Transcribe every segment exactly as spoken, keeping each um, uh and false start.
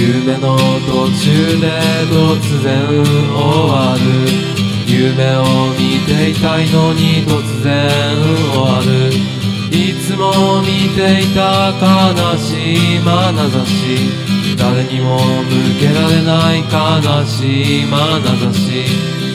夢の途中で突然終わる。夢を見ていたいのに突然終わる。いつも見ていた悲しい眼差し、誰にも向けられない悲しい眼差し。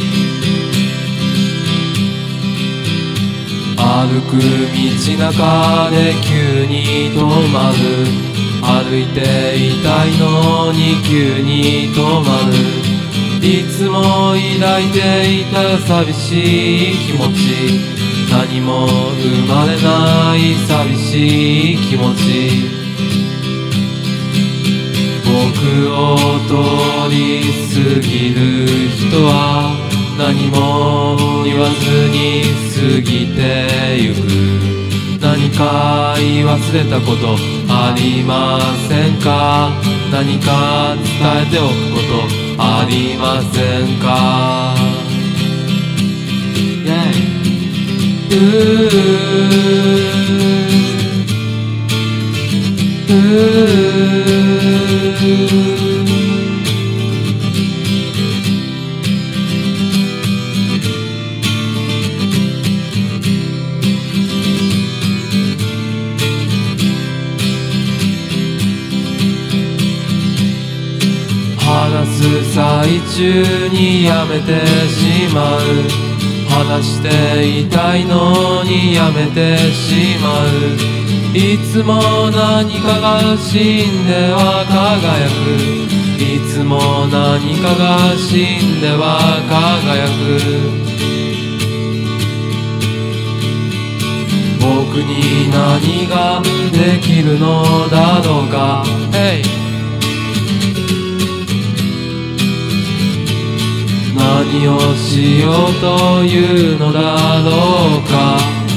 歩く道中で急に止まる。歩いていたいのに急に止まる。いつも抱いていた寂しい気持ち、何も生まれない寂しい気持ち。僕を通り過ぎる人は何も言わずに過ぎてゆく。何か言い忘れたことありませんか？何か伝えておくことありませんか？ yeah. うーうー話す最中にやめてしまう。話していたいのにやめてしまう。いつも何かが死んでは輝く。いつも何かが死んでは輝く。僕に何ができるのだろうか、hey!何をしようというのだろうか。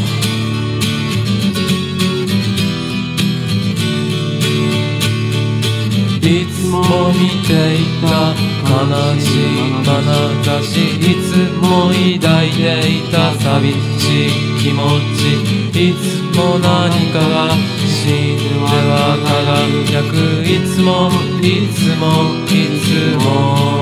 いつも見ていた悲しい眼差し、いつも抱いていた寂しい気持ち。いつも何かが死んでは輝く。いつもいつもいつも